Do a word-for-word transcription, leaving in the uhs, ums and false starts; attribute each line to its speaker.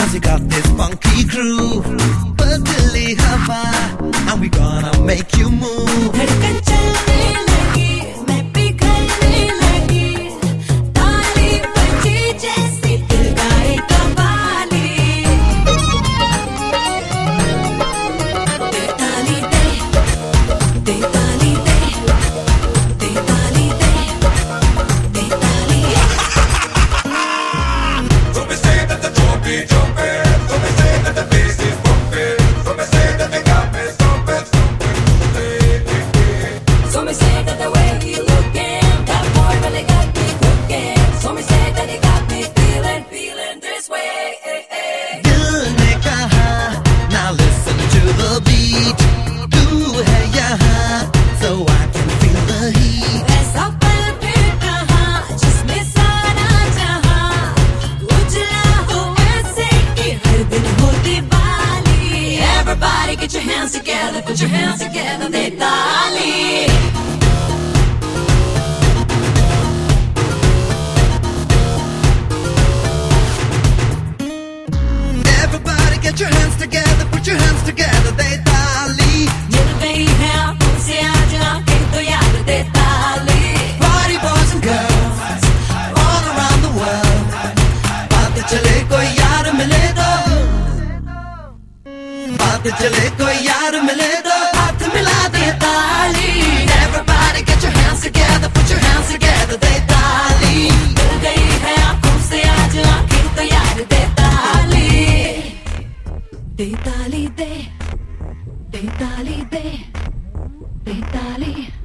Speaker 1: Cause we got this funky groove, बदली हवा, and we gonna make you move.
Speaker 2: धड़कन चलने लगी, मैं पिघलने लगी, ताली बजी जैसी दिल गाए कव्वाली। दे ताली दे, दे ताली दे, दे ताली दे, दे ताली।
Speaker 3: So they say that the drum be jumping, so they say that the bass is bumping, so they say that they got me stomping, stomping.
Speaker 2: So me say that the way he looking, that boy really got me cooking. So me say that he got me feeling, feeling this way.
Speaker 1: दिल ने कहा, now listen to the beat. तू है यहाँ, so I can feel the heat.
Speaker 2: ऐसा पल फिर कहाँ, जिसमें सारा जहां उजला हो ऐसे कि हर दिन हो Diwali. Everybody get your hands together, put your hands together, दे ताली।
Speaker 1: Everybody get your hands together, put your hands together, they ताली.
Speaker 2: मिल गई है आँखों से आज आँखें तो यार दे ताली।
Speaker 1: Party boys and girls, all around the world. बात चले कोई यार मिले तो, बात चले कोई यार मिले तो, हाथ मिला दे ताली. Everybody get your hands together, put your hands together, they ताली.
Speaker 2: मिल गई है आँखों से आज आँखें तो यार दे ताली। दे ताली दे, दे ताली दे, दे ताली।